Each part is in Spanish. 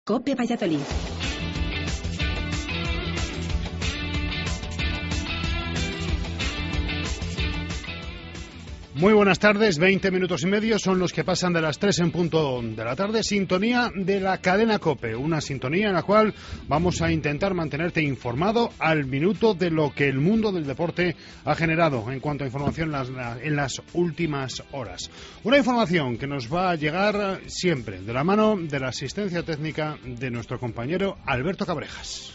COPE Valladolid. Muy buenas tardes, 20 minutos y medio son los que pasan de las 3 en punto de la tarde. Sintonía de la cadena COPE, una sintonía en la cual vamos a intentar mantenerte informado al minuto de lo que el mundo del deporte ha generado en cuanto a información en las últimas horas. Una información que nos va a llegar siempre de la mano de la asistencia técnica de nuestro compañero Alberto Cabrejas.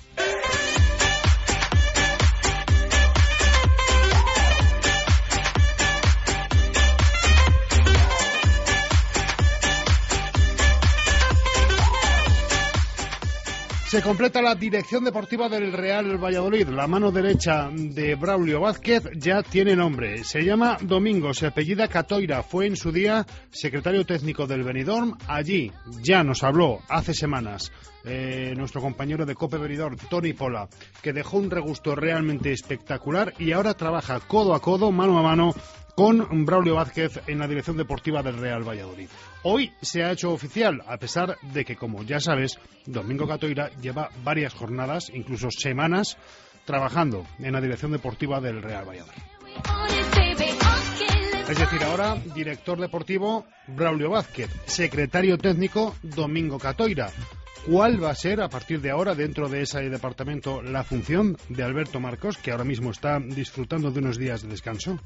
Se completa la dirección deportiva del Real Valladolid. La mano derecha de Braulio Vázquez ya tiene nombre. Se llama Domingo, se apellida Catoira. Fue en su día secretario técnico del Benidorm. Allí ya nos habló hace semanas nuestro compañero de COPE Benidorm, Toni Pola, que dejó un regusto realmente espectacular y ahora trabaja codo a codo, mano a mano, con Braulio Vázquez en la dirección deportiva del Real Valladolid. Hoy se ha hecho oficial, a pesar de que, como ya sabes, Domingo Catoira lleva varias jornadas, incluso semanas, trabajando en la dirección deportiva del Real Valladolid. Es decir, ahora, director deportivo Braulio Vázquez, secretario técnico Domingo Catoira. ¿Cuál va a ser, a partir de ahora, dentro de ese departamento, la función de Alberto Marcos, que ahora mismo está disfrutando de unos días de descanso?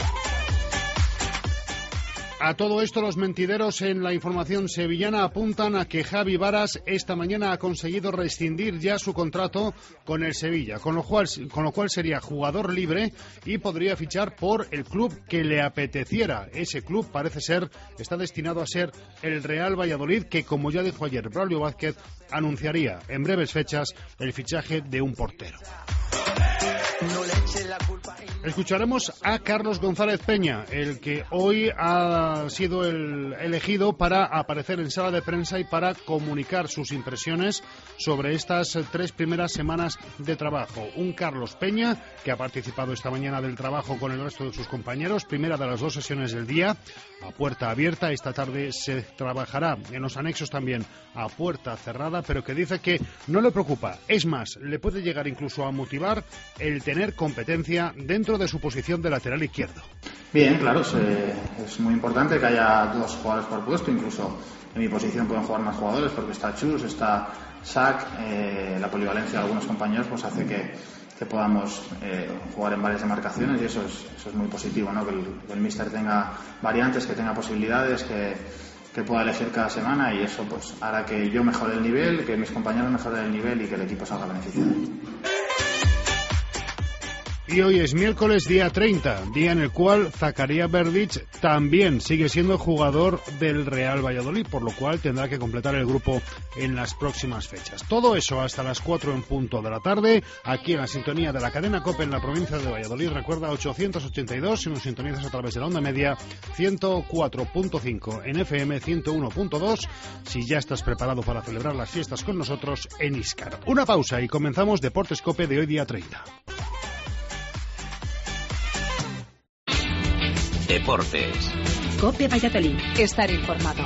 A todo esto, los mentideros en la información sevillana apuntan a que Javi Varas esta mañana ha conseguido rescindir ya su contrato con el Sevilla, con lo cual sería jugador libre y podría fichar por el club que le apeteciera. Ese club parece ser, está destinado a ser el Real Valladolid, que, como ya dijo ayer Braulio Vázquez, anunciaría en breves fechas el fichaje de un portero. Escucharemos a Carlos González Peña, el que hoy ha sido el elegido para aparecer en sala de prensa y para comunicar sus impresiones sobre estas 3 primeras semanas de trabajo. Un Carlos Peña que ha participado esta mañana del trabajo con el resto de sus compañeros, primera de las 2 sesiones del día, a puerta abierta. Esta tarde se trabajará en los anexos también a puerta cerrada, pero que dice que no le preocupa. Es más, le puede llegar incluso a motivar el tener competencia dentro de su posición de lateral izquierdo. Bien, claro, es muy importante que haya 2 jugadores por puesto. Incluso en mi posición pueden jugar más jugadores porque está Chus, está Sac. La polivalencia de algunos compañeros pues hace que podamos jugar en varias demarcaciones, y eso es muy positivo, ¿no? Que el míster tenga variantes, que tenga posibilidades, que pueda elegir cada semana, y eso pues hará que yo mejore el nivel, que mis compañeros mejoren el nivel y que el equipo salga beneficiado. Y hoy es miércoles, día 30, día en el cual Zakaria Verdic también sigue siendo jugador del Real Valladolid, por lo cual tendrá que completar el grupo en las próximas fechas. Todo eso hasta las 4 en punto de la tarde, aquí en la sintonía de la cadena COPE en la provincia de Valladolid. Recuerda, 882, si nos sintonizas a través de la onda media, 104.5 en FM, 101.2, si ya estás preparado para celebrar las fiestas con nosotros en Íscar. Una pausa y comenzamos Deportes COPE de hoy, día 30. Deportes. COPE Valladolid. Estar informado.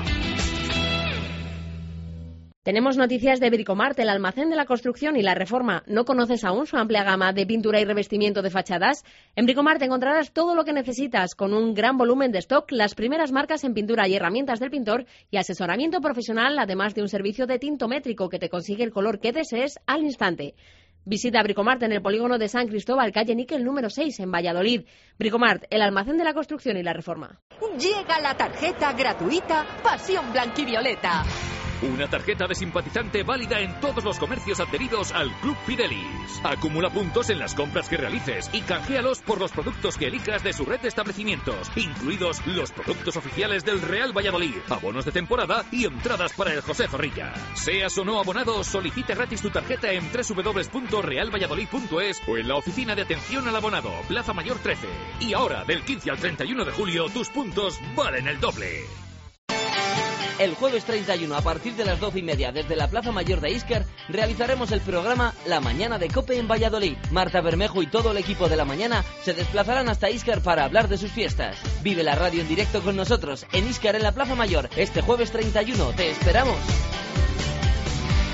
Tenemos noticias de Bricomart, el almacén de la construcción y la reforma. ¿No conoces aún su amplia gama de pintura y revestimiento de fachadas? En Bricomart encontrarás todo lo que necesitas, con un gran volumen de stock, las primeras marcas en pintura y herramientas del pintor y asesoramiento profesional, además de un servicio de tintométrico que te consigue el color que desees al instante. Visita Bricomart en el polígono de San Cristóbal, calle Níquel número 6, en Valladolid. Bricomart, el almacén de la construcción y la reforma. Llega la tarjeta gratuita Pasión Blanquivioleta. Una tarjeta de simpatizante válida en todos los comercios adheridos al Club Fidelis. Acumula puntos en las compras que realices y canjealos por los productos que elijas de su red de establecimientos, incluidos los productos oficiales del Real Valladolid, abonos de temporada y entradas para el José Zorrilla. Seas o no abonado, solicita gratis tu tarjeta en www.realvalladolid.es o en la oficina de atención al abonado, Plaza Mayor 13. Y ahora, del 15 al 31 de julio, tus puntos valen el doble. El jueves 31, a partir de las 12:30, desde la Plaza Mayor de Íscar, realizaremos el programa La Mañana de COPE en Valladolid. Marta Bermejo y todo el equipo de La Mañana se desplazarán hasta Íscar para hablar de sus fiestas. Vive la radio en directo con nosotros en Íscar, en la Plaza Mayor, este jueves 31. ¡Te esperamos!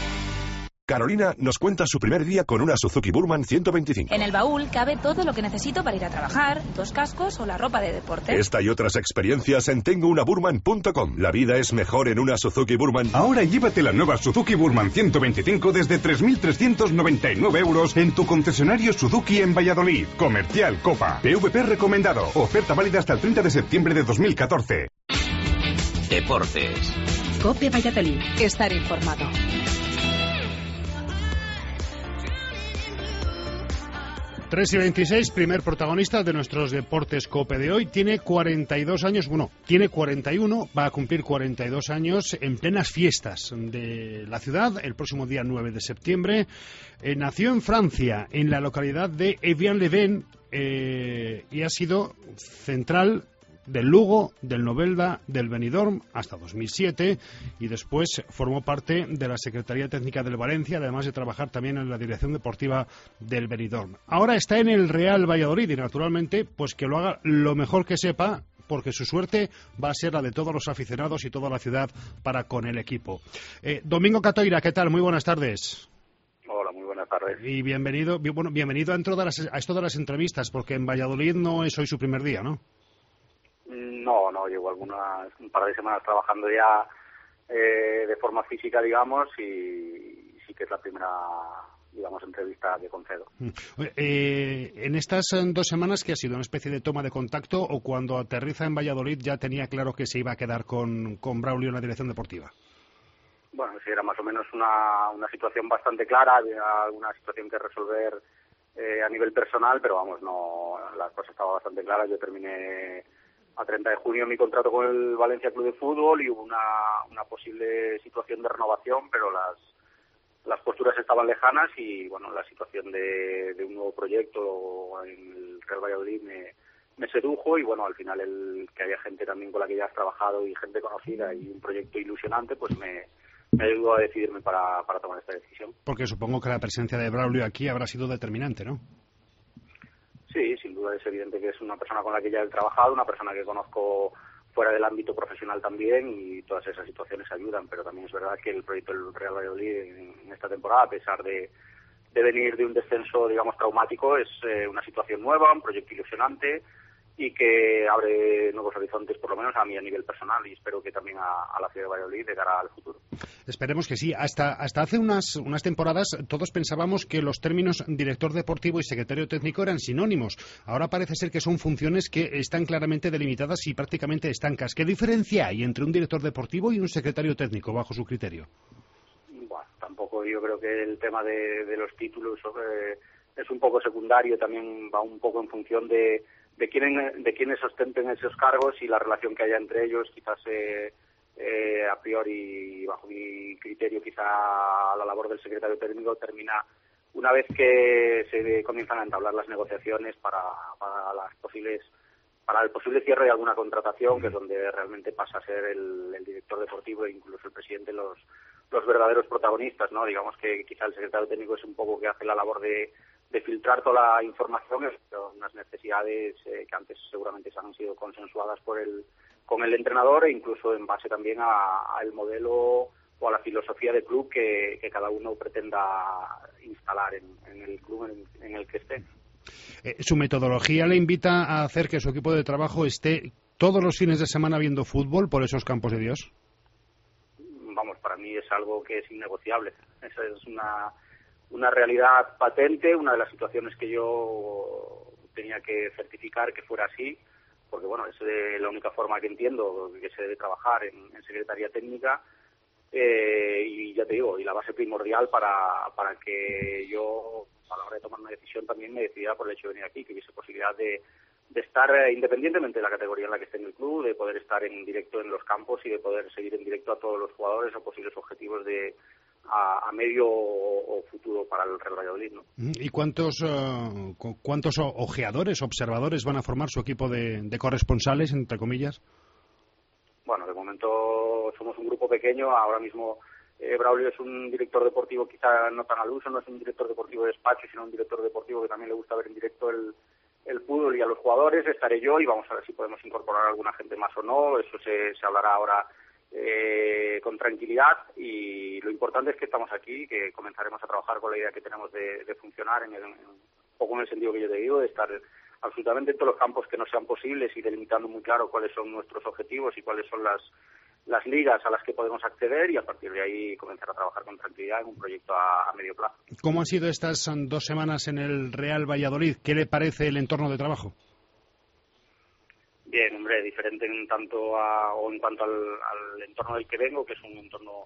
Carolina nos cuenta su primer día con una Suzuki Burman 125. En el baúl cabe todo lo que necesito para ir a trabajar, 2 cascos o la ropa de deporte. Esta y otras experiencias en tengounaburman.com. La vida es mejor en una Suzuki Burman. Ahora llévate la nueva Suzuki Burman 125 desde 3.399 euros en tu concesionario Suzuki en Valladolid. Comercial Copa. PVP recomendado. Oferta válida hasta el 30 de septiembre de 2014. Deportes. COPE Valladolid. Estar informado. Tres y 26, primer protagonista de nuestros Deportes COPE de hoy. Tiene 42 años, bueno, tiene 41, va a cumplir 42 años en plenas fiestas de la ciudad, el próximo día 9 de septiembre. Nació en Francia, en la localidad de Evian-les-Bains, y ha sido central del Lugo, del Novelda, del Benidorm hasta 2007, y después formó parte de la Secretaría Técnica del Valencia, además de trabajar también en la dirección deportiva del Benidorm. Ahora está en el Real Valladolid y naturalmente pues que lo haga lo mejor que sepa, porque su suerte va a ser la de todos los aficionados y toda la ciudad para con el equipo. Domingo Catoira, ¿qué tal? Muy buenas tardes. Hola, muy buenas tardes. Y bienvenido a esto de las entrevistas, porque en Valladolid no es hoy su primer día, ¿no? No, llevo un par de semanas trabajando ya de forma física, digamos, y sí que es la primera, digamos, entrevista que concedo. En estas 2 semanas, ¿qué ha sido? ¿Una especie de toma de contacto o cuando aterriza en Valladolid ya tenía claro que se iba a quedar con Braulio en la dirección deportiva? Bueno, sí, era más o menos una situación bastante clara, había alguna situación que resolver a nivel personal, pero vamos, no, la cosa estaba bastante clara. Yo terminé a 30 de junio mi contrato con el Valencia Club de Fútbol y hubo una posible situación de renovación, pero las posturas estaban lejanas y bueno, la situación de un nuevo proyecto en el Real Valladolid me sedujo y bueno, al final el que haya gente también con la que ya has trabajado y gente conocida y un proyecto ilusionante, pues me ayudó a decidirme para tomar esta decisión. Porque supongo que la presencia de Braulio aquí habrá sido determinante, ¿no? Sí, sin duda es evidente que es una persona con la que ya he trabajado, una persona que conozco fuera del ámbito profesional también y todas esas situaciones ayudan, pero también es verdad que el proyecto del Real Valladolid en esta temporada, a pesar de venir de un descenso, digamos, traumático, es una situación nueva, un proyecto ilusionante y que abre nuevos horizontes, por lo menos a mí a nivel personal, y espero que también a la ciudad de Valladolid de cara al futuro. Esperemos que sí. Hasta hace unas temporadas todos pensábamos que los términos director deportivo y secretario técnico eran sinónimos. Ahora parece ser que son funciones que están claramente delimitadas y prácticamente estancas. ¿Qué diferencia hay entre un director deportivo y un secretario técnico, bajo su criterio? Bueno, tampoco yo creo que el tema de los títulos es un poco secundario, también va un poco en función de quienes ostenten esos cargos y la relación que haya entre ellos. Quizás a priori, bajo mi criterio, quizá la labor del secretario técnico termina una vez que se comienzan a entablar las negociaciones para el posible cierre de alguna contratación, que es donde realmente pasa a ser el director deportivo e incluso el presidente los verdaderos protagonistas, ¿no? Digamos que quizá el secretario técnico es un poco que hace la labor de filtrar toda la información, pero unas necesidades que antes seguramente se han sido consensuadas con el entrenador e incluso en base también al modelo o a la filosofía de club que cada uno pretenda instalar en el club en el que esté. ¿Su metodología le invita a hacer que su equipo de trabajo esté todos los fines de semana viendo fútbol por esos campos de Dios? Vamos, para mí es algo que es innegociable. Esa es una realidad patente, una de las situaciones que yo tenía que certificar que fuera así, porque bueno, es la única forma que entiendo que se debe trabajar en Secretaría Técnica, y ya te digo, y la base primordial para que yo a la hora de tomar una decisión también me decidiera por el hecho de venir aquí, que hubiese posibilidad de estar independientemente de la categoría en la que esté en el club, de poder estar en directo en los campos y de poder seguir en directo a todos los jugadores o posibles objetivos a medio o futuro para el Real Valladolid, ¿no? ¿Y cuántos ojeadores, observadores van a formar su equipo de corresponsales, entre comillas? Bueno, de momento somos un grupo pequeño. Ahora mismo Braulio es un director deportivo quizá no tan al uso, no es un director deportivo de despacho, sino un director deportivo que también le gusta ver en directo el fútbol y a los jugadores. Estaré yo y vamos a ver si podemos incorporar a alguna gente más o no. Eso se hablará ahora con tranquilidad, y lo importante es que estamos aquí, que comenzaremos a trabajar con la idea que tenemos de funcionar un poco en el sentido que yo te digo, de estar absolutamente en todos los campos que no sean posibles y delimitando muy claro cuáles son nuestros objetivos y cuáles son las ligas a las que podemos acceder, y a partir de ahí comenzar a trabajar con tranquilidad en un proyecto a medio plazo. ¿Cómo han sido estas 2 semanas en el Real Valladolid? ¿Qué le parece el entorno de trabajo? Bien, hombre, diferente en cuanto al entorno del que vengo, que es un entorno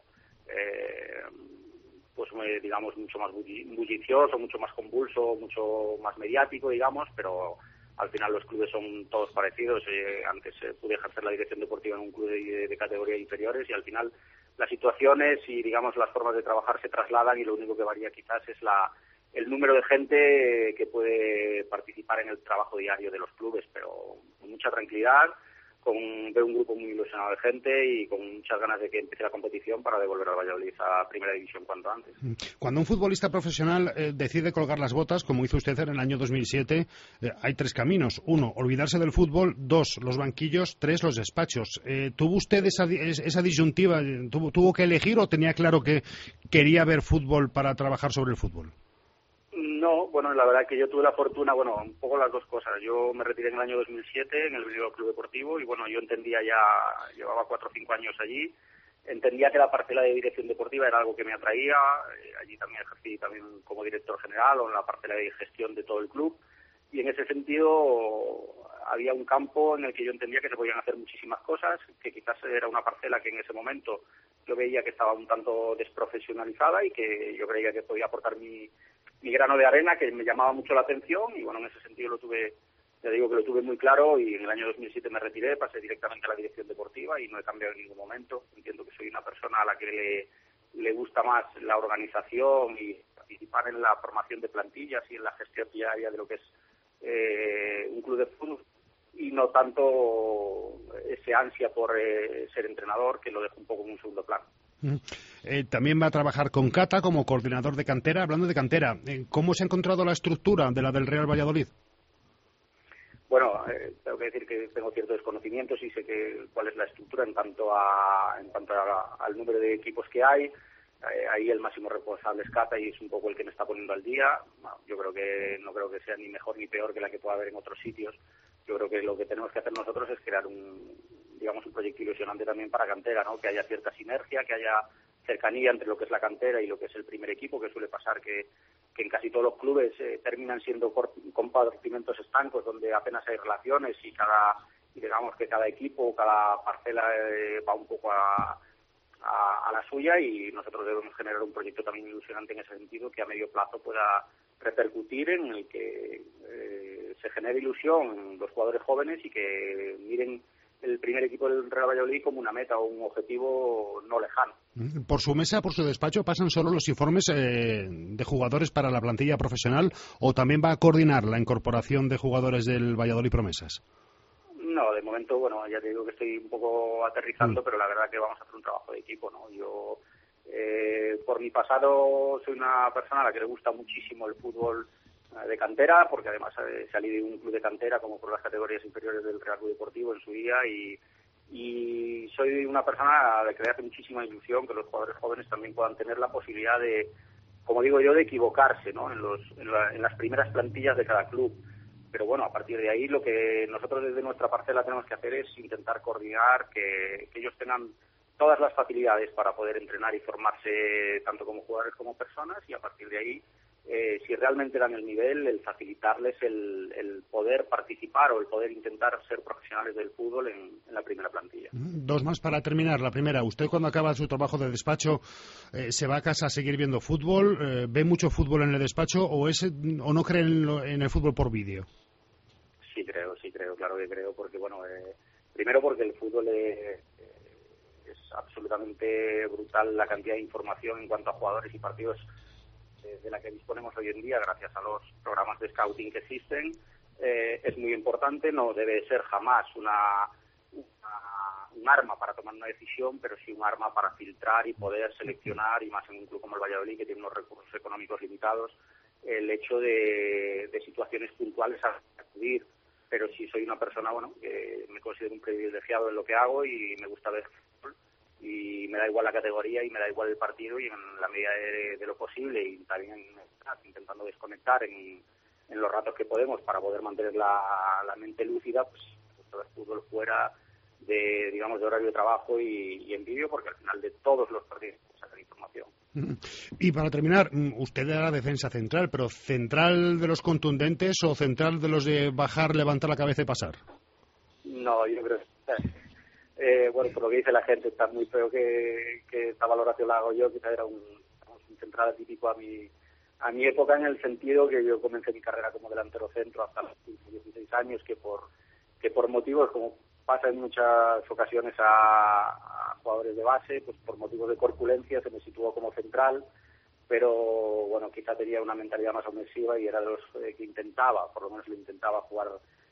digamos mucho más bullicioso, mucho más convulso, mucho más mediático, digamos, pero al final los clubes son todos parecidos. Antes pude ejercer la dirección deportiva en un club de categorías inferiores, y al final las situaciones y, digamos, las formas de trabajar se trasladan, y lo único que varía quizás es el número de gente que puede participar en el trabajo diario de los clubes, pero con mucha tranquilidad, veo un grupo muy ilusionado de gente y con muchas ganas de que empiece la competición para devolver al Valladolid a Primera División cuanto antes. Cuando un futbolista profesional decide colgar las botas, como hizo usted en el año 2007, hay 3 caminos. 1, olvidarse del fútbol. 2, los banquillos. 3, los despachos. ¿Tuvo usted esa disyuntiva? ¿Tuvo que elegir o tenía claro que quería ver fútbol para trabajar sobre el fútbol? No, bueno, la verdad que yo tuve la fortuna, un poco las dos cosas. Yo me retiré en el año 2007 en el Bilbao Club Deportivo, y yo entendía llevaba 4 o 5 años allí, entendía que la parcela de dirección deportiva era algo que me atraía. Allí también ejercí como director general, o en la parcela de gestión de todo el club, y en ese sentido había un campo en el que yo entendía que se podían hacer muchísimas cosas, que quizás era una parcela que en ese momento yo veía que estaba un tanto desprofesionalizada y que yo creía que podía aportar mi grano de arena, que me llamaba mucho la atención, y en ese sentido lo tuve muy claro, y en el año 2007 me retiré, pasé directamente a la dirección deportiva y no he cambiado en ningún momento. Entiendo que soy una persona a la que le gusta más la organización y participar en la formación de plantillas y en la gestión diaria de lo que es un club de fútbol, y no tanto ese ansia por ser entrenador, que lo dejo un poco en un segundo plano. También va a trabajar con Cata como coordinador de cantera. Hablando de cantera, ¿cómo se ha encontrado la estructura de la del Real Valladolid? Tengo que decir que tengo ciertos desconocimientos y sé cuál es la estructura en cuanto al número de equipos que hay. Ahí el máximo responsable es Cata, y es un poco el que me está poniendo al día. Yo no creo que sea ni mejor ni peor que la que pueda haber en otros sitios. Yo creo que lo que tenemos que hacer nosotros es crear un proyecto ilusionante también para cantera, ¿no? Que haya cierta sinergia, que haya cercanía entre lo que es la cantera y lo que es el primer equipo, que suele pasar que en casi todos los clubes terminan siendo compartimentos estancos donde apenas hay relaciones, y digamos que cada equipo, cada parcela va un poco a la suya, y nosotros debemos generar un proyecto también ilusionante en ese sentido, que a medio plazo pueda repercutir en el que se genere ilusión en los jugadores jóvenes y que miren el primer equipo del Real Valladolid como una meta o un objetivo no lejano. ¿Por su mesa, por su despacho, pasan solo los informes de jugadores para la plantilla profesional, o también va a coordinar la incorporación de jugadores del Valladolid Promesas? No, de momento, ya te digo que estoy un poco aterrizando, pero la verdad que vamos a hacer un trabajo de equipo, ¿no? Yo, por mi pasado, soy una persona a la que le gusta muchísimo el fútbol de cantera, porque además salí de un club de cantera como por las categorías inferiores del Real Club Deportivo en su día, y soy una persona a la que le hace muchísima ilusión que los jugadores jóvenes también puedan tener la posibilidad de, como digo yo, de equivocarse, ¿no? En las primeras plantillas de cada club. Pero a partir de ahí lo que nosotros desde nuestra parcela tenemos que hacer es intentar coordinar que ellos tengan todas las facilidades para poder entrenar y formarse tanto como jugadores como personas, y a partir de ahí, si realmente dan el nivel, el facilitarles el poder participar o el poder intentar ser profesionales del fútbol en la primera plantilla. 2 más para terminar. La primera, ¿usted cuando acaba su trabajo de despacho se va a casa a seguir viendo fútbol? ¿Ve mucho fútbol en el despacho o no cree en el fútbol por vídeo? Sí creo, claro que creo, porque primero porque el fútbol es absolutamente brutal la cantidad de información en cuanto a jugadores y partidos de la que disponemos hoy en día gracias a los programas de scouting que existen. Es muy importante, no debe ser jamás un arma para tomar una decisión, pero sí un arma para filtrar y poder seleccionar, y más en un club como el Valladolid, que tiene unos recursos económicos limitados, el hecho de situaciones puntuales a acudir. Pero sí soy una persona que me considero un privilegiado en lo que hago y me gusta ver fútbol, y me da igual la categoría y me da igual el partido, y en la medida de lo posible y también intentando desconectar en los ratos que podemos para poder mantener la mente lúcida, pues todo el fútbol fuera de, digamos, de horario de trabajo y en vídeo, porque al final de todos los partidos sacar información. Y para terminar, usted era defensa central, pero ¿central de los contundentes o central de los de bajar, levantar la cabeza y pasar? No, yo creo que bueno, por lo que dice la gente, está muy feo que esta valoración la hago yo, quizás era un central atípico a mi época, en el sentido que yo comencé mi carrera como delantero centro hasta los 15, 16 años, que por motivos, como pasa en muchas ocasiones a jugadores de base, pues por motivos de corpulencia se me situó como central, pero bueno, quizá tenía una mentalidad más ofensiva y era de los que intentaba, por lo menos lo intentaba jugar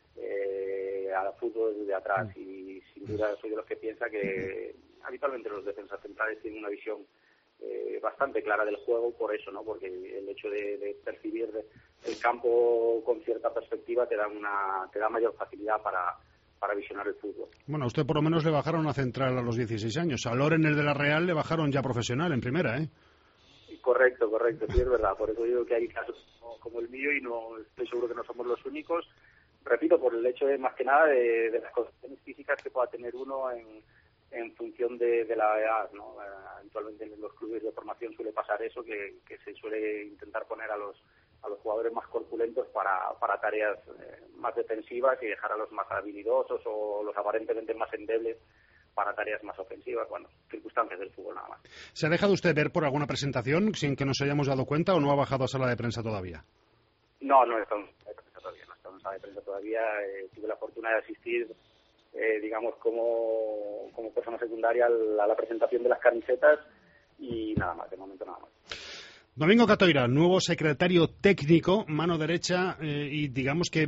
al fútbol desde atrás, y sin duda soy de los que piensa que habitualmente los defensas centrales tienen una visión bastante clara del juego, por eso, ¿no? Porque el hecho de percibir el campo con cierta perspectiva te da mayor facilidad para visionar el fútbol. Bueno, a usted por lo menos le bajaron a central a los 16 años. A Loren, el de la Real, le bajaron ya profesional en primera, ¿eh? Correcto, sí, es verdad. Por eso digo que hay casos como el mío y no estoy seguro que no somos los únicos. Repito, por el hecho de, más que nada, de las condiciones físicas que pueda tener uno en función de la edad, ¿no? Actualmente en los clubes de formación suele pasar eso, que se suele intentar poner a los jugadores más corpulentos para tareas más defensivas y dejar a los más habilidosos o los aparentemente más endebles para tareas más ofensivas. Bueno, circunstancias del fútbol nada más. ¿Se ha dejado usted ver por alguna presentación sin que nos hayamos dado cuenta o no ha bajado a sala de prensa todavía? No estamos en sala de prensa todavía. Tuve la fortuna de asistir, digamos, como persona secundaria a la presentación de las camisetas y nada más, de momento nada más. Domingo Catoira, nuevo secretario técnico, mano derecha y digamos que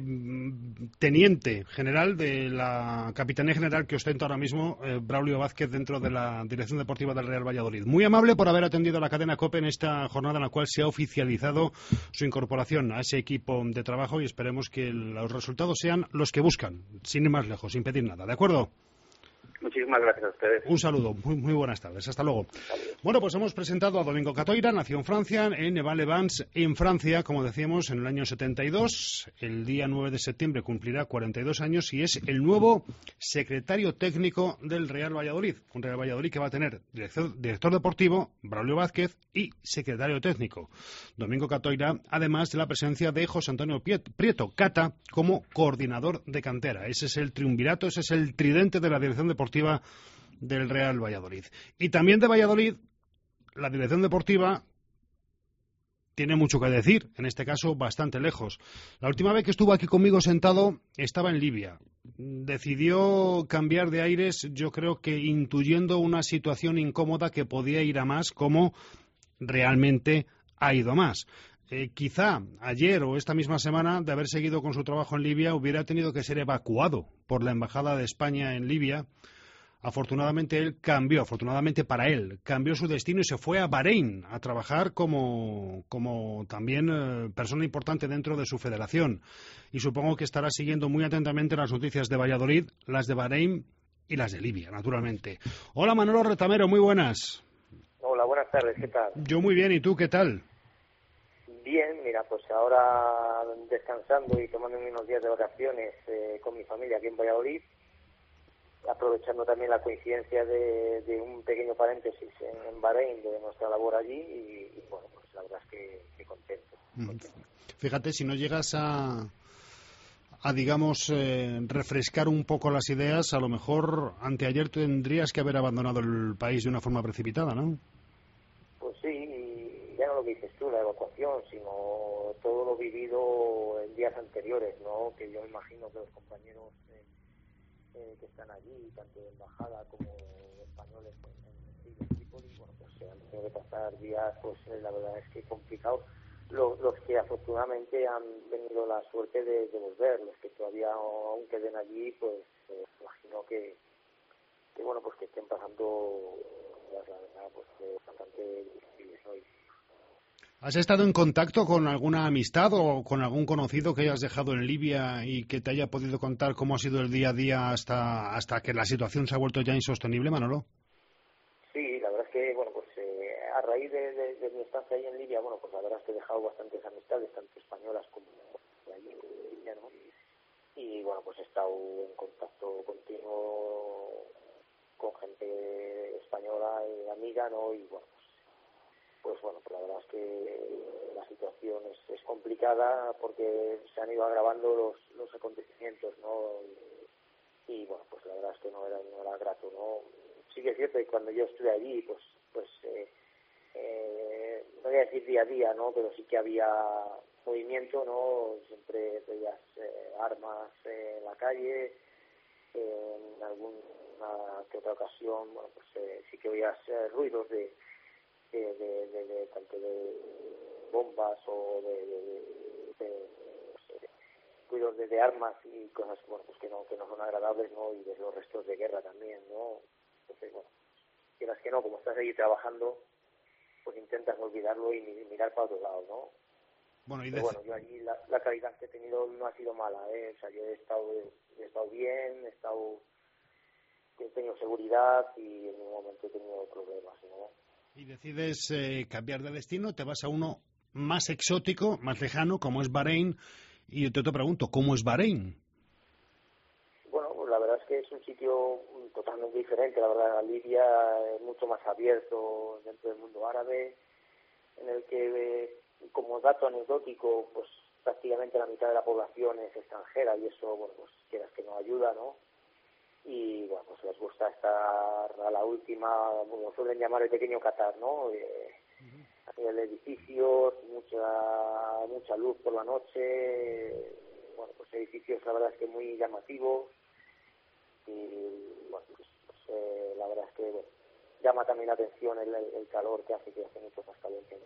teniente general de la Capitanía General que ostenta ahora mismo Braulio Vázquez dentro de la Dirección Deportiva del Real Valladolid. Muy amable por haber atendido a la cadena COPE en esta jornada en la cual se ha oficializado su incorporación a ese equipo de trabajo y esperemos que los resultados sean los que buscan, sin ir más lejos, sin pedir nada. ¿De acuerdo? Muchísimas gracias a ustedes. Un saludo, muy buenas tardes, hasta luego. Bueno, pues hemos presentado a Domingo Catoira, nació en Francia, en Neva-les-Bains, en Francia, como decíamos, en el año 72. El día 9 de septiembre cumplirá 42 años y es el nuevo secretario técnico del Real Valladolid. Un Real Valladolid que va a tener director deportivo, Braulio Vázquez, y secretario técnico, Domingo Catoira, además de la presencia de José Antonio Prieto, Cata, como coordinador de cantera. Ese es el triunvirato, ese es el tridente de la dirección deportiva del Real Valladolid. Y también de Valladolid, la dirección deportiva tiene mucho que decir, en este caso bastante lejos. La última vez que estuvo aquí conmigo sentado estaba en Libia. Decidió cambiar de aires, yo creo que intuyendo una situación incómoda que podía ir a más, como realmente ha ido más. Quizá ayer o esta misma semana, de haber seguido con su trabajo en Libia, hubiera tenido que ser evacuado por la Embajada de España en Libia. Afortunadamente para él, cambió su destino y se fue a Bahrein a trabajar como también persona importante dentro de su federación. Y supongo que estará siguiendo muy atentamente las noticias de Valladolid, las de Bahrein y las de Libia, naturalmente. Hola Manolo Retamero, muy buenas. Hola, buenas tardes, ¿qué tal? Yo muy bien, ¿y tú qué tal? Bien, mira, pues ahora descansando y tomándome unos días de vacaciones con mi familia aquí en Valladolid, aprovechando también la coincidencia de un pequeño paréntesis en Bahrein de nuestra labor allí y bueno, pues la verdad es que contento. Fíjate, si no llegas a digamos, refrescar un poco las ideas, a lo mejor anteayer tendrías que haber abandonado el país de una forma precipitada, ¿no? Pues sí, y ya no lo que dices tú, la evacuación, sino todo lo vivido en días anteriores, ¿no? Que yo imagino que los compañeros que están allí, tanto de embajada como españoles en Trípoli, bueno, pues han tenido que pasar días, pues la verdad es que complicados. Los que afortunadamente han tenido la suerte de volver, los que todavía aún queden allí, pues imagino que bueno, pues que estén pasando la verdad, pues bastante difíciles hoy. ¿Has estado en contacto con alguna amistad o con algún conocido que hayas dejado en Libia y que te haya podido contar cómo ha sido el día a día hasta que la situación se ha vuelto ya insostenible, Manolo? que, bueno, pues a raíz de mi estancia ahí en Libia, bueno, pues la verdad es que he dejado bastantes amistades, tanto españolas como de allí en Libia, ¿no? Y bueno, pues he estado en contacto continuo con gente española y amiga, ¿no? Y bueno, pues la verdad es que la situación es complicada porque se han ido agravando los acontecimientos, ¿no? Y bueno, pues la verdad es que no era grato, ¿no? Sí que es cierto que cuando yo estuve allí, pues no voy a decir día a día, ¿no? Pero sí que había movimiento, ¿no? Siempre veías armas en la calle, en alguna que otra ocasión, bueno, pues sí que oías ruidos de tanto de bombas o ruidos de armas y cosas, bueno, pues que no son agradables, ¿no? Y de los restos de guerra también, ¿no? Entonces, bueno, quieras que no, como estás allí trabajando, pues intentas olvidarlo y mirar para otro lado, ¿no? Pero bueno, yo allí la calidad que he tenido no ha sido mala, ¿eh? O sea, yo he estado bien, he tenido seguridad y en ningún momento he tenido problemas, ¿no? Y decides cambiar de destino, te vas a uno más exótico, más lejano, como es Bahrein, y yo te pregunto, ¿cómo es Bahrein? Bueno, pues la verdad es que es un sitio totalmente diferente, la verdad. Libia es mucho más abierto dentro del mundo árabe, en el que, como dato anecdótico, pues prácticamente la mitad de la población es extranjera y eso, bueno, pues quieras que no ayuda, ¿no? Y bueno, pues les gusta estar a la última, como suelen llamar el pequeño Qatar, ¿no? A nivel de edificios, mucha luz por la noche, bueno, pues edificios la verdad es que muy llamativos y bueno, pues la verdad es que bueno, llama también la atención el calor que hace mucho más caliente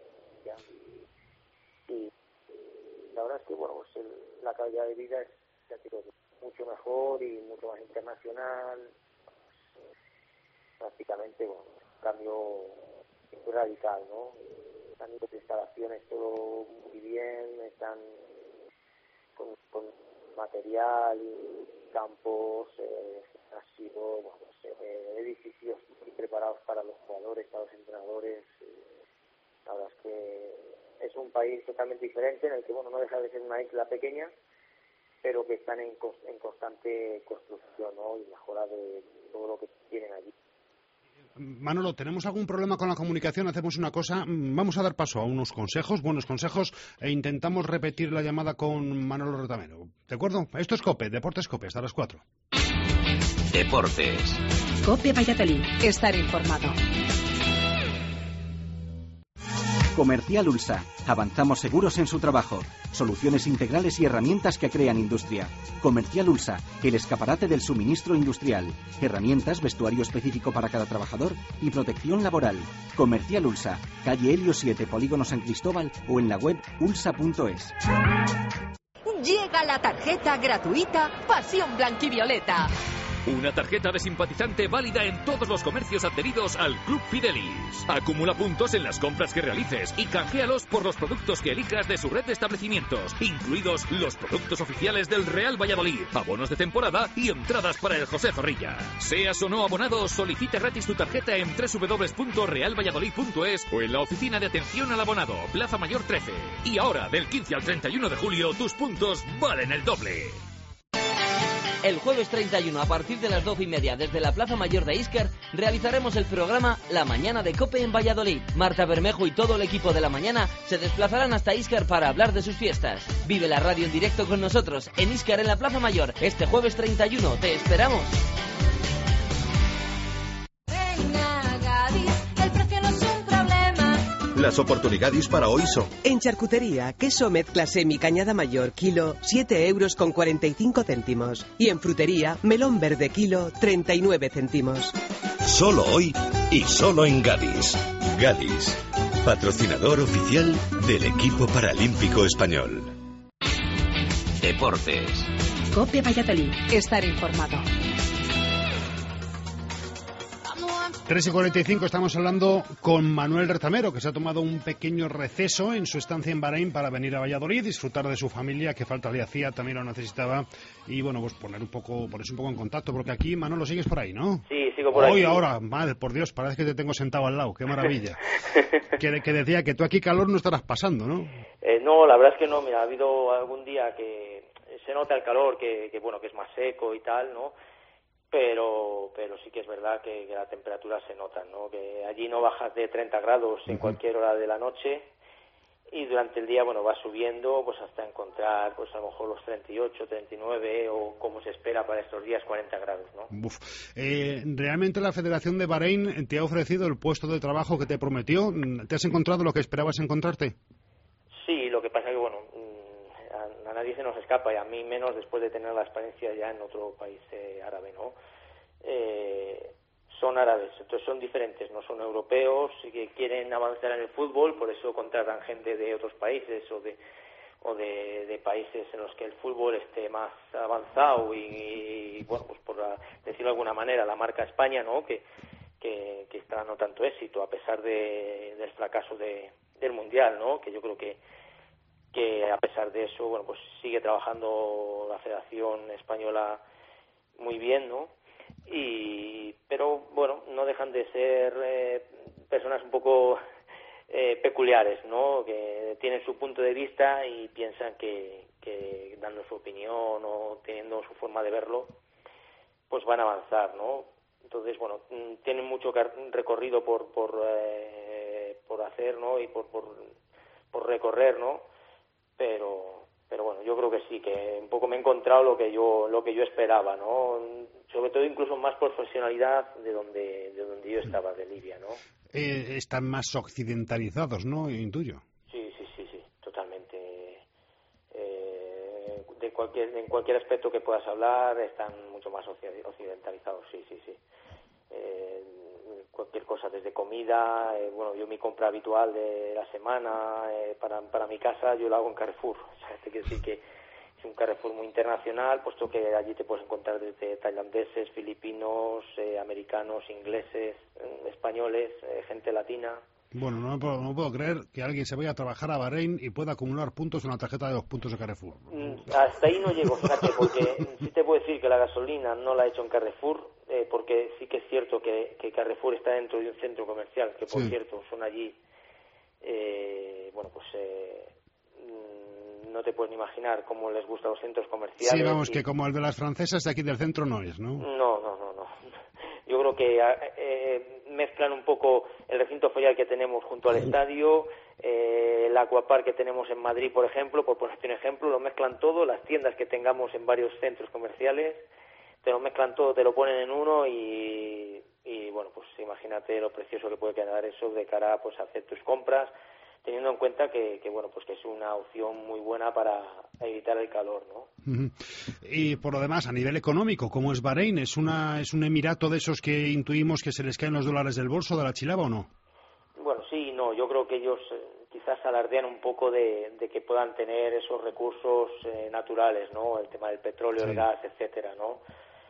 y la verdad es que bueno, pues la calidad de vida es, ya digo, mucho mejor y mucho más internacional, prácticamente bueno, un cambio radical, ¿no? A nivel de instalaciones todo muy bien, están con material, campos, gimnasio, bueno, edificios muy preparados para los jugadores, para los entrenadores. La verdad es que es un país totalmente diferente en el que bueno, no deja de ser una isla pequeña, pero que están en constante construcción, ¿no? Y mejora de todo lo que tienen allí. Manolo, ¿tenemos algún problema con la comunicación? Hacemos una cosa, vamos a dar paso a unos consejos, buenos consejos, e intentamos repetir la llamada con Manolo Retamero. ¿De acuerdo? Esto es COPE, Deportes COPE, hasta las 4. Deportes. COPE Valladolid. Estar informado. Comercial Ulsa. Avanzamos seguros en su trabajo. Soluciones integrales y herramientas que crean industria. Comercial Ulsa, el escaparate del suministro industrial. Herramientas, vestuario específico para cada trabajador y protección laboral. Comercial Ulsa, calle Helio 7, Polígono San Cristóbal o en la web ulsa.es. Llega la tarjeta gratuita Pasión Blanquivioleta. Una tarjeta de simpatizante válida en todos los comercios adheridos al Club Fidelis. Acumula puntos en las compras que realices y canjealos por los productos que elijas de su red de establecimientos, incluidos los productos oficiales del Real Valladolid, abonos de temporada y entradas para el José Zorrilla. Seas o no abonado, solicita gratis tu tarjeta en www.realvalladolid.es o en la oficina de atención al abonado, Plaza Mayor 13. Y ahora, del 15 al 31 de julio, tus puntos valen el doble. El jueves 31, a partir de las 12:30, desde la Plaza Mayor de Íscar, realizaremos el programa La Mañana de COPE en Valladolid. Marta Bermejo y todo el equipo de La Mañana se desplazarán hasta Íscar para hablar de sus fiestas. Vive la radio en directo con nosotros, en Íscar, en la Plaza Mayor, este jueves 31. ¡Te esperamos! Las oportunidades para hoy son: en charcutería, queso mezcla semi Cañada Mayor, kilo, 7,45 €. Y en frutería, melón verde, kilo, 39 céntimos. Solo hoy y solo en Gadis. Gadis, patrocinador oficial del equipo paralímpico español. Deportes. COPE Valladolid. Estar informado. 3:45, estamos hablando con Manuel Retamero, que se ha tomado un pequeño receso en su estancia en Bahrein para venir a Valladolid, disfrutar de su familia, que falta le hacía, también lo necesitaba, y bueno, pues ponerse un poco en contacto, porque aquí, Manolo, sigues por ahí, ¿no? Sí, sigo por aquí. Hoy, ahora, madre, por Dios, parece que te tengo sentado al lado, qué maravilla. que decía que tú aquí calor no estarás pasando, ¿no? No, la verdad es que no, mira, ha habido algún día que se nota el calor, que bueno, que es más seco y tal, ¿no? Pero sí que es verdad que la temperatura se nota, ¿no? Que allí no bajas de 30 grados en cualquier hora de la noche, y durante el día, bueno, va subiendo pues hasta encontrar pues a lo mejor los 38, 39 o como se espera para estos días 40 grados, ¿no? Uf. ¿Realmente la Federación de Bahrein te ha ofrecido el puesto de trabajo que te prometió? ¿Te has encontrado lo que esperabas encontrarte? Sí, lo que pasa que, bueno, a nadie se nos escapa, y a mí menos después de tener la experiencia ya en otro país árabe, ¿no? Son árabes, entonces son diferentes, no son europeos y que quieren avanzar en el fútbol, por eso contratan gente de otros países o de países en los que el fútbol esté más avanzado y bueno, pues por decirlo de alguna manera, la marca España, ¿no? Que está dando tanto éxito a pesar del fracaso del Mundial, ¿no? Que yo creo que a pesar de eso, bueno, pues sigue trabajando la Federación Española muy bien, ¿no? Pero bueno, no dejan de ser personas un poco peculiares, ¿no? Que tienen su punto de vista y piensan que dando su opinión o teniendo su forma de verlo, pues van a avanzar, ¿no? Entonces, bueno, tienen mucho recorrido por hacer, ¿no? Y por recorrer, ¿no? Pero bueno, yo creo que sí, que un poco me he encontrado lo que yo esperaba, ¿no? Sobre todo incluso más profesionalidad de donde yo estaba, de Libia, ¿no? Están más occidentalizados, ¿no? Intuyo. Sí, totalmente. En cualquier aspecto que puedas hablar están mucho más occidentalizados, sí. Cualquier cosa, desde comida, bueno, yo mi compra habitual de la semana para mi casa yo la hago en Carrefour, o sea, te quiero decir que es un Carrefour muy internacional, puesto que allí te puedes encontrar desde tailandeses, filipinos, americanos, ingleses, españoles, gente latina. Bueno, no puedo creer que alguien se vaya a trabajar a Bahrein y pueda acumular puntos en una tarjeta de 2 puntos de Carrefour. Hasta ahí no llego, fíjate, porque sí te puedo decir que la gasolina no la he hecho en Carrefour, porque sí que es cierto que Carrefour está dentro de un centro comercial, que por cierto son allí, bueno, pues no te puedes ni imaginar cómo les gustan los centros comerciales. Sí, vamos, que como el de las francesas de aquí del centro no es, ¿no? No. Yo creo que mezclan un poco el recinto ferial que tenemos junto al estadio, el aquapark que tenemos en Madrid, por ejemplo, por ponerte un ejemplo, lo mezclan todo, las tiendas que tengamos en varios centros comerciales, te lo mezclan todo, te lo ponen en uno y bueno, pues imagínate lo precioso que puede quedar eso de cara pues, a hacer tus compras, teniendo en cuenta que bueno, pues que es una opción muy buena para evitar el calor, ¿no? Y por lo demás, a nivel económico, ¿cómo es Bahrein? ¿Es un emirato de esos que intuimos que se les caen los dólares del bolso de la chilaba o no? Bueno, sí, no, yo creo que ellos quizás alardean un poco de que puedan tener esos recursos naturales, ¿no? El tema del petróleo, el gas, etcétera, ¿no?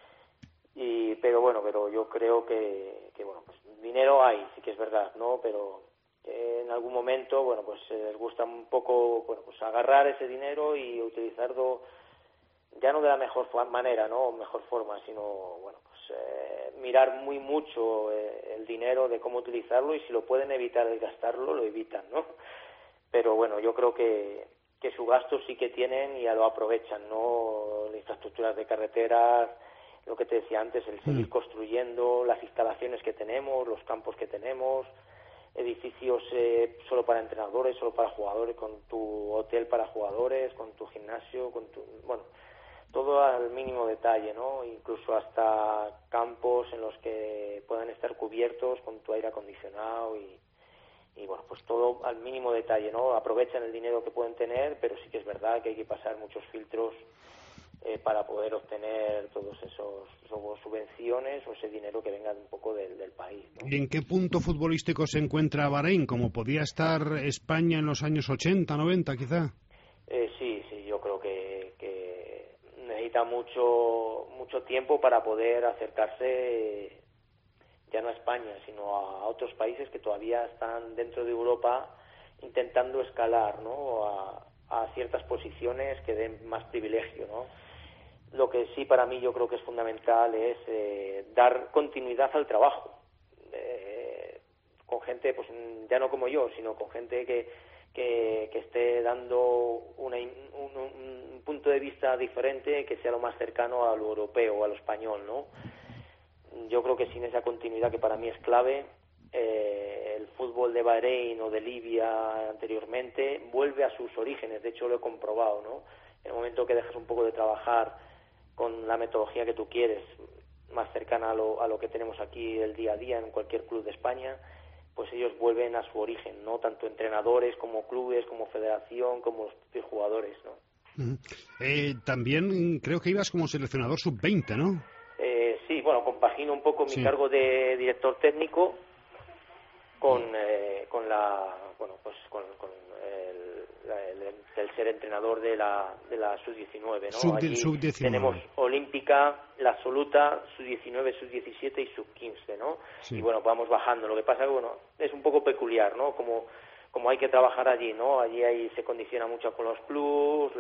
Pero yo creo que bueno, pues dinero hay, sí que es verdad, ¿no? Pero en algún momento, bueno, pues les gusta un poco, bueno, pues agarrar ese dinero y utilizarlo ya no de la mejor manera, ¿no? Mejor forma, sino, bueno, pues mirar muy mucho el dinero de cómo utilizarlo, y si lo pueden evitar el gastarlo, lo evitan, ¿no? Pero bueno, yo creo que su gasto sí que tienen y ya lo aprovechan, ¿no? Las infraestructuras de carreteras, lo que te decía antes, el seguir construyendo, las instalaciones que tenemos, los campos que tenemos, edificios solo para entrenadores, solo para jugadores, con tu hotel para jugadores, con tu gimnasio, bueno, todo al mínimo detalle, ¿no? Incluso hasta campos en los que puedan estar cubiertos con tu aire acondicionado y bueno, pues todo al mínimo detalle, ¿no? Aprovechan el dinero que pueden tener, pero sí que es verdad que hay que pasar muchos filtros para poder obtener todos esos subvenciones o ese dinero que venga un poco del país, ¿no? ¿Y en qué punto futbolístico se encuentra Bahrein? ¿Como podía estar España en los años 80, 90 quizá? Sí, yo creo que necesita mucho tiempo para poder acercarse ya no a España, sino a otros países que todavía están dentro de Europa intentando escalar, ¿no? A ciertas posiciones que den más privilegio, ¿no? Lo que sí para mí yo creo que es fundamental es dar continuidad al trabajo con gente, pues ya no como yo, sino con gente que esté dando un punto de vista diferente, que sea lo más cercano a lo europeo, a lo español, ¿no? Yo creo que sin esa continuidad, que para mí es clave, el fútbol de Bahrein o de Libia anteriormente vuelve a sus orígenes. De hecho lo he comprobado, ¿no? En el momento que dejas un poco de trabajar con la metodología que tú quieres, más cercana a lo que tenemos aquí el día a día en cualquier club de España, pues ellos vuelven a su origen, ¿no? Tanto entrenadores como clubes, como federación, como los propios jugadores, ¿no? También creo que ibas como seleccionador sub-20, ¿no? Sí, bueno, compagino un poco mi cargo de director técnico con el ser entrenador de la sub-19, ¿no? Allí sub-19. Tenemos olímpica, la absoluta, sub-19, sub-17 y sub-15, ¿no? Sí. Y bueno, vamos bajando. Lo que pasa que, bueno, es un poco peculiar, ¿no? Como hay que trabajar allí, ¿no? Allí se condiciona mucho con los clubs,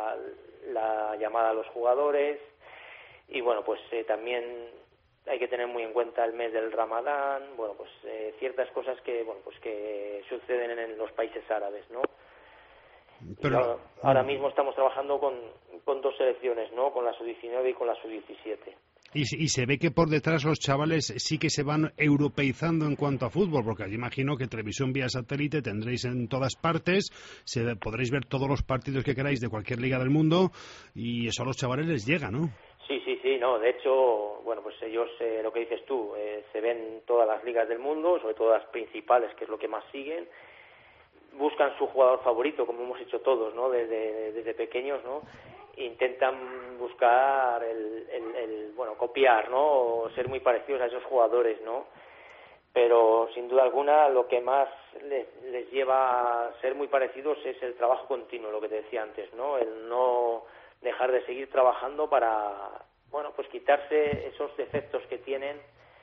la llamada a los jugadores, y bueno, pues también hay que tener muy en cuenta el mes del Ramadán, bueno, pues ciertas cosas que suceden en los países árabes, ¿no? Pero ahora mismo estamos trabajando con dos selecciones, ¿no? Con la sub-19 y con la sub-17. Y se ve que por detrás los chavales sí que se van europeizando en cuanto a fútbol, porque allí imagino que televisión vía satélite tendréis en todas partes, podréis ver todos los partidos que queráis de cualquier liga del mundo, y eso a los chavales les llega, ¿no? Sí, no, de hecho, bueno, pues ellos, lo que dices tú, se ven todas las ligas del mundo, sobre todo las principales, que es lo que más siguen, buscan su jugador favorito, como hemos hecho todos, ¿no? Desde pequeños, ¿no? Intentan buscar copiar, ¿no? O ser muy parecidos a esos jugadores, ¿no? Pero sin duda alguna lo que más les lleva a ser muy parecidos es el trabajo continuo, lo que te decía antes, ¿no? El no dejar de seguir trabajando para, bueno, pues quitarse esos defectos que tienen.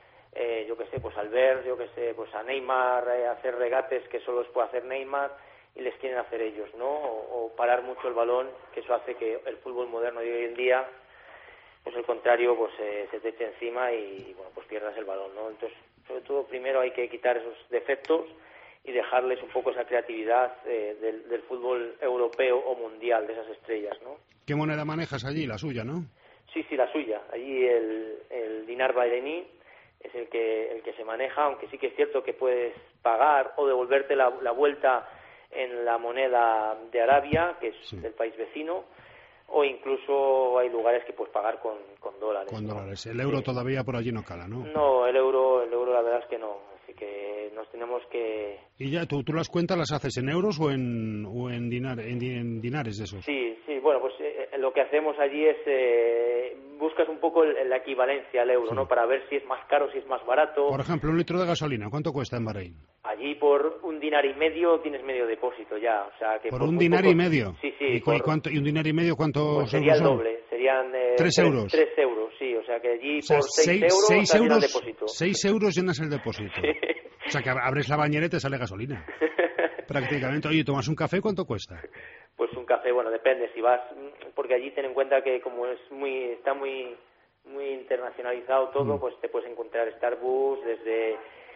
Yo que sé, pues al ver, pues a Neymar hacer regates que solo los puede hacer Neymar y les quieren hacer ellos, ¿no? O parar mucho el balón, que eso hace que el fútbol moderno de hoy en día, pues al contrario, pues se te eche encima y bueno, pues pierdas el balón, ¿no? Entonces, sobre todo, primero hay que quitar esos defectos y dejarles un poco esa creatividad del fútbol europeo o mundial, de esas estrellas, ¿no? ¿Qué moneda manejas allí? La suya, ¿no? Sí, la suya. Allí el dinar bahrení es el que se maneja, aunque sí que es cierto que puedes pagar o devolverte la vuelta en la moneda de Arabia, que es del país vecino, o incluso hay lugares que puedes pagar con dólares. Con dólares. El euro todavía por allí no cala, ¿no? No, el euro la verdad es que no. Así que nos tenemos que... ¿Y ya tú las cuentas las haces en euros o en dinares de esos? Sí, bueno, pues lo que hacemos allí es buscas un poco la equivalencia al euro, ¿no? Para ver si es más caro, si es más barato. Por ejemplo, un litro de gasolina, ¿cuánto cuesta en Bahrein? Allí por $1,5 dinar tienes medio depósito ya, o sea que por $1,5 dinar. Sí. ¿Y $1,5 dinar cuánto? Pues sería el doble, serían 3 euros. 3 euros, sí, o sea que allí por 6 euros el depósito. 6 euros llenas el depósito. O sea que abres la bañera y te sale gasolina. Prácticamente. Oye, ¿tomas un café? ¿Cuánto cuesta? Pues un café, bueno, depende. Si vas, porque allí ten en cuenta que como está muy internacionalizado todo, pues te puedes encontrar Starbucks, desde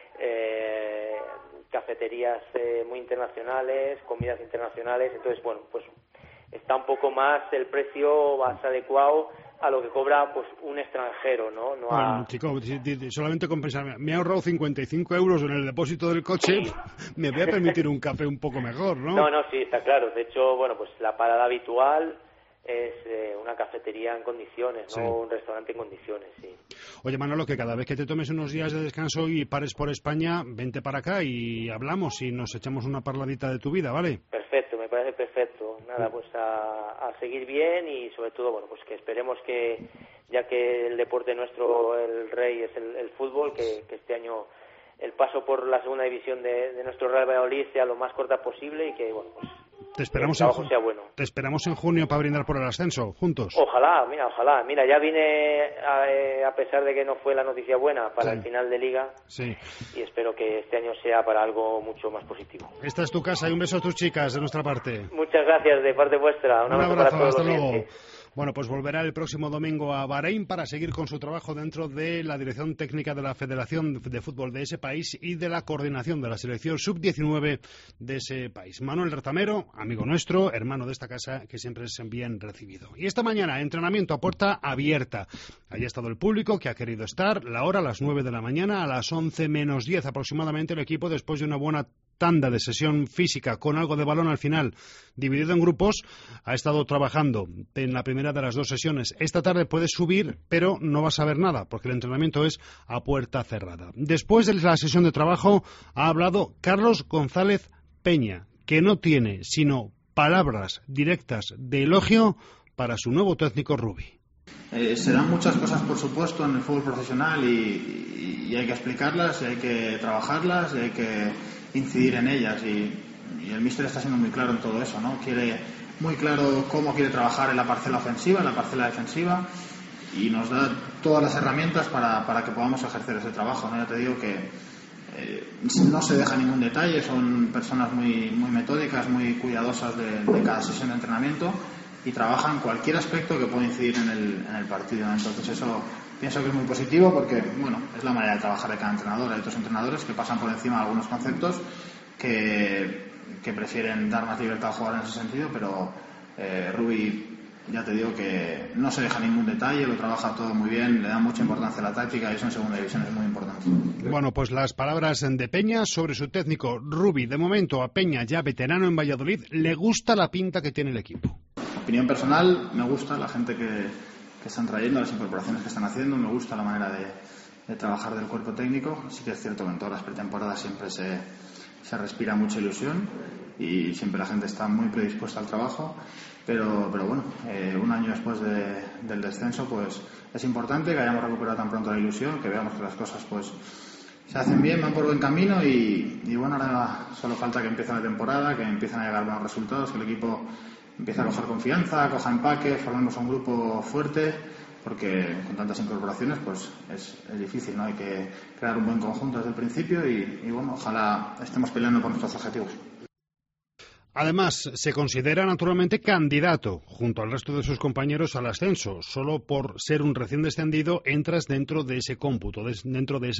cafeterías muy internacionales, comidas internacionales. Entonces, bueno, pues está un poco más el precio más adecuado a lo que cobra pues un extranjero, ¿no? Bueno, chico, solamente compensar. Me he ahorrado 55 euros en el depósito del coche, me voy a permitir un café un poco mejor, ¿no? No, sí, está claro. De hecho, bueno, pues la parada habitual es una cafetería en condiciones, ¿no? Sí. Un restaurante en condiciones, sí. Oye, Manolo, que cada vez que te tomes unos días de descanso y pares por España, vente para acá y hablamos y nos echamos una parladita de tu vida, ¿vale? Perfecto, me parece perfecto. Nada, pues a seguir bien y sobre todo, bueno, pues que esperemos que, ya que el deporte nuestro, el rey es el fútbol, que este año el paso por la segunda división de nuestro Real Valladolid sea lo más corta posible y que, bueno, pues te esperamos te esperamos en junio para brindar por el ascenso, juntos. Ojalá. Mira, ya vine a pesar de que no fue la noticia buena para el final de Liga. Sí. Y espero que este año sea para algo mucho más positivo. Esta es tu casa y un beso a tus chicas de nuestra parte. Muchas gracias de parte vuestra. Un abrazo para todos. Hasta luego. Bueno, pues volverá el próximo domingo a Bahrein para seguir con su trabajo dentro de la dirección técnica de la Federación de Fútbol de ese país y de la coordinación de la selección sub-19 de ese país. Manuel Retamero, amigo nuestro, hermano de esta casa, que siempre es bien recibido. Y esta mañana, entrenamiento a puerta abierta. Ahí ha estado el público que ha querido estar, la hora a las 9 de la mañana, a las 11 menos 10 aproximadamente el equipo, después de una buena tanda de sesión física con algo de balón al final, dividido en grupos, ha estado trabajando en la primera de las dos sesiones. Esta tarde puedes subir, pero no vas a ver nada, porque el entrenamiento es a puerta cerrada. Después de la sesión de trabajo ha hablado Carlos González Peña, que no tiene sino palabras directas de elogio para su nuevo técnico Rubi. Se dan muchas cosas, por supuesto, en el fútbol profesional y hay que explicarlas, y hay que trabajarlas, y hay que incidir en ellas, y el míster está siendo muy claro en todo eso, ¿no? Quiere muy claro cómo quiere trabajar en la parcela ofensiva, en la parcela defensiva, y nos da todas las herramientas para que podamos ejercer ese trabajo, ¿no? Ya te digo que no se deja ningún detalle, son personas muy metódicas, muy cuidadosas de cada sesión de entrenamiento, y trabajan cualquier aspecto que pueda incidir en el partido, ¿no? Entonces eso pienso que es muy positivo, porque bueno, es la manera de trabajar de cada entrenador. Hay otros entrenadores que pasan por encima de algunos conceptos, que prefieren dar más libertad al jugador en ese sentido, pero Rubi, ya te digo que no se deja ningún detalle, lo trabaja todo muy bien, le da mucha importancia a la táctica, y eso en segunda división es muy importante. Bueno, pues las palabras de Peña sobre su técnico Rubi. De momento a Peña, ya veterano en Valladolid, le gusta la pinta que tiene el equipo. Opinión personal, me gusta la gente que están trayendo, las incorporaciones que están haciendo, me gusta la manera de trabajar del cuerpo técnico. Sí que es cierto que en todas las pretemporadas siempre se respira mucha ilusión y siempre la gente está muy predispuesta al trabajo, pero bueno, un año después del descenso, pues es importante que hayamos recuperado tan pronto la ilusión, que veamos que las cosas pues se hacen bien, van por buen camino, y bueno, ahora solo falta que empiece la temporada, que empiecen a llegar buenos resultados, que el equipo empiece a coger confianza, coja empaque, formemos un grupo fuerte, porque con tantas incorporaciones pues es difícil, ¿no? Hay que crear un buen conjunto desde el principio y bueno, ojalá estemos peleando por nuestros objetivos. Además, se considera naturalmente candidato, junto al resto de sus compañeros, al ascenso. Solo por ser un recién descendido entras dentro de ese cómputo, dentro de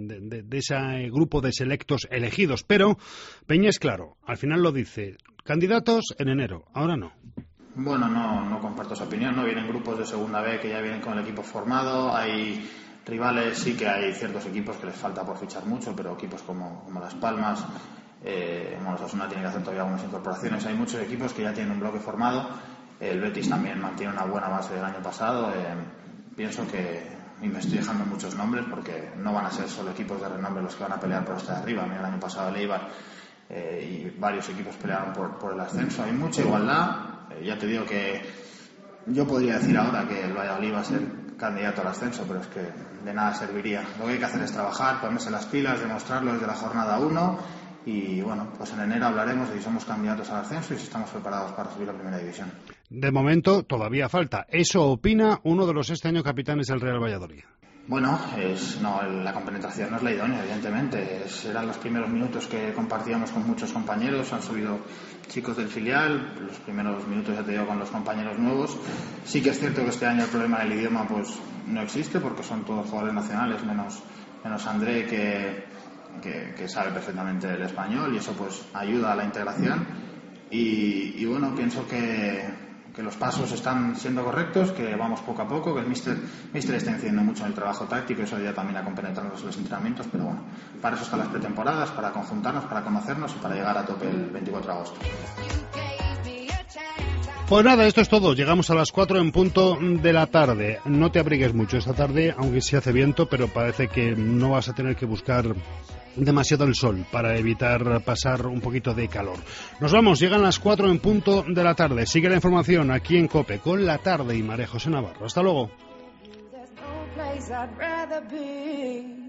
ese grupo de selectos elegidos. Pero Peña es claro, al final lo dice, candidatos en enero, ahora no. Bueno, no comparto esa opinión, ¿no? Vienen grupos de segunda B que ya vienen con el equipo formado, hay rivales, sí que hay ciertos equipos que les falta por fichar mucho, pero equipos como Las Palmas, los Osasuna tiene que hacer todavía algunas incorporaciones. Hay muchos equipos que ya tienen un bloque formado. El Betis también mantiene una buena base del año pasado. Pienso que, y me estoy dejando muchos nombres porque no van a ser solo equipos de renombre los que van a pelear por estar arriba. Mira, el año pasado el Eibar y varios equipos pelearon por el ascenso. Hay mucha igualdad. Ya te digo que yo podría decir ahora que el Valladolid va a ser candidato al ascenso, pero es que de nada serviría. Lo que hay que hacer es trabajar, ponerse las pilas, demostrarlo desde la jornada 1. Y bueno, pues en enero hablaremos de si somos candidatos al ascenso y si estamos preparados para subir a Primera División. De momento todavía falta. Eso opina uno de los este año capitanes del Real Valladolid. Bueno, la compenetración no es la idónea, evidentemente. Eran los primeros minutos que compartíamos con muchos compañeros. Han subido chicos del filial. Los primeros minutos, ya te digo, con los compañeros nuevos. Sí que es cierto que este año el problema del idioma pues no existe, porque son todos jugadores nacionales, menos André, que sabe perfectamente el español, y eso pues ayuda a la integración. Y bueno, pienso que los pasos están siendo correctos, que vamos poco a poco, que el míster está incidiendo mucho en el trabajo táctico, eso ya también a compenetrarnos en los entrenamientos, pero bueno, para eso están las pretemporadas, para conjuntarnos, para conocernos y para llegar a tope el 24 de agosto. Pues nada, esto es todo. Llegamos a las 4 en punto de la tarde. No te abrigues mucho esta tarde, aunque sí hace viento, pero parece que no vas a tener que buscar demasiado el sol para evitar pasar un poquito de calor. Nos vamos, llegan las 4 en punto de la tarde. Sigue la información aquí en COPE con La Tarde y María José Navarro. Hasta luego.